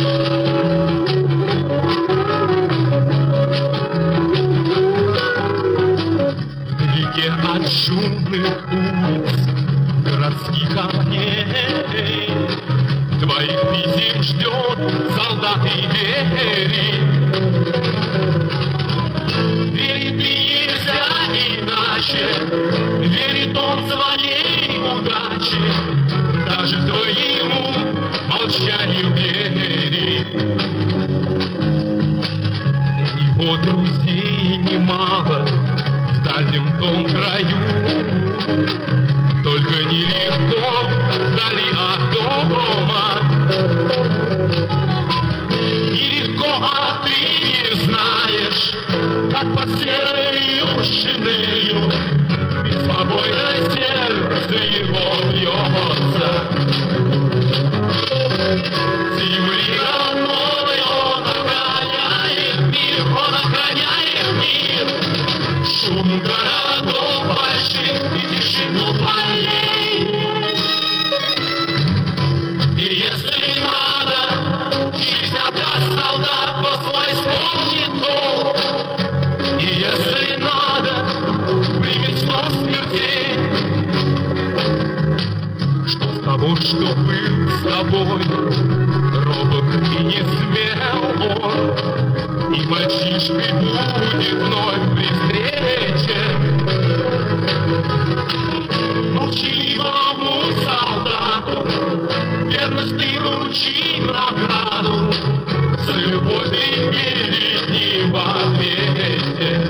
Вдалеке от шумных улиц, городских огней, твоих писем ждет солдат и верит. Верит и нельзя иначе, верит он своей удаче, даже твоему молчанию верит. Его друзей немало в дальнем том краю, только нелегко вдали от дома. Нелегко, а ты не знаешь, как под серою шинелью беспокойно сердце его бьется. Земли родной он охраняет мир, он охраняет мир. Шум городов больших и тишину полей. И если надо, жизнь отдаст солдат, но свой вспомнит долг. И если надо, примет сто смертей. Что с того, что был с тобой, робок и не смел он, и мальчишкой будет вновь при встрече. Молчаливому солдату верность ты вручи награду, за любовь ты перед ним в ответе.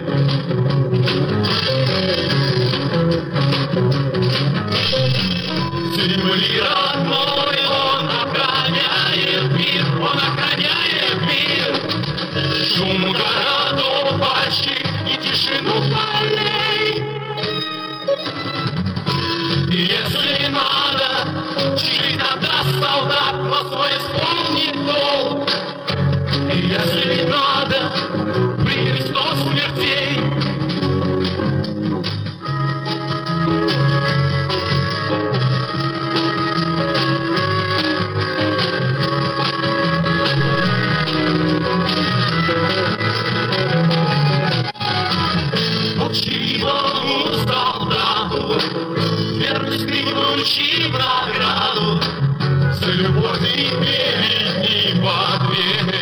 Земли родной он охраняет мир, он охраняет мир. Шум городов больших и тишину полей. И если надо, жизнь отдаст солдат, но свой вспомнит долг. И если надо, примет сто смертей. Молчаливому солдату верность ты вручи награду, за любовь ты перед ним в ответе.